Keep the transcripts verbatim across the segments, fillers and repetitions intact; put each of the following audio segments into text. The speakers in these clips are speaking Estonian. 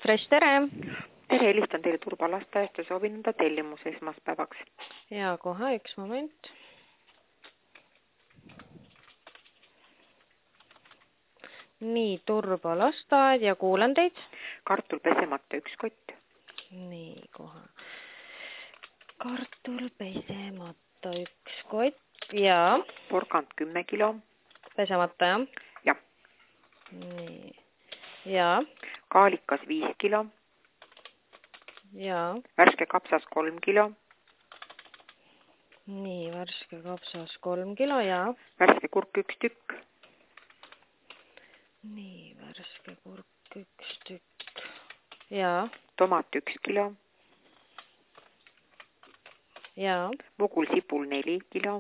Fresh, tere! Tere, helistan teile turbalasteaiast ja soovin enda tellimuse esmaspäevaks. Ja kohe üks moment. Nii, turbalasteaed ja kuulen teid. Kartul pesemata üks kott. Nii, kohe. Kartul pesemata üks kott ja... Porgand kümme kilo. Pesemata, jah? Jah. Nii. Ja? Kaalikas viis kilo. Ja? Värske kapsas kolm kilo. Nii, värske kapsas kolm kilo ja? Värske kurk üks tükk. Nii, värske kurk üks tükk. Ja? Tomat üks kilo. Ja? Mugul sipul neli kilo.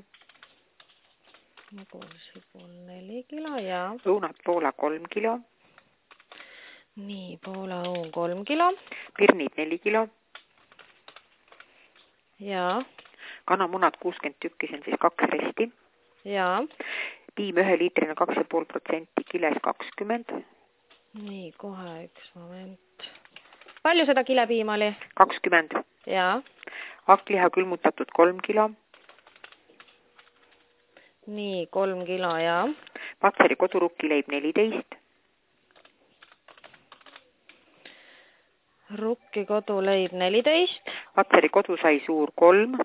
Mugul sipul neli kilo ja? Õunad Poola kolm kilo. Nii, Poola õun kolm kilo. Pirnid neli kilo. Ja? Kanamunad kuuskümmend tükki, see on siis kaks resti. Ja? Piim ühe liitrina kaks ja pool protsenti, kiles kakskümmend. Nii, kohe üks moment. Palju seda kilepiima oli? kakskümmend. Ja? Hakkliha külmutatud kolm kilo. Nii, kolm kilo ja? Patseri kodurukkileib neliteist. Rukki koduleib neliteist. Patseri kodusai suur kolm.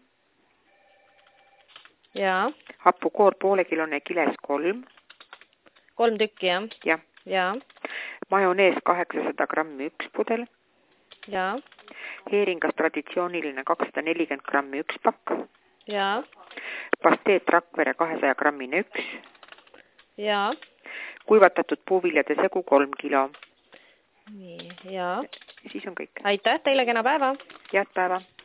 Ja? Hapukoor poolekilone kiles kolm. Kolm tükki, jah? Jah. Ja? Majonees kaheksasada grammi üks pudel. Ja? Heeringas traditsiooniline kakssada nelikümmend grammi üks pakk. Ja? Pasteet Rakvere kahesaja grammine üks. Ja? Kuivatatud puuviljade segu kolm kilo. Nii, ja? Siis on kõik. Aitäh teile, kena päeva! Head päeva!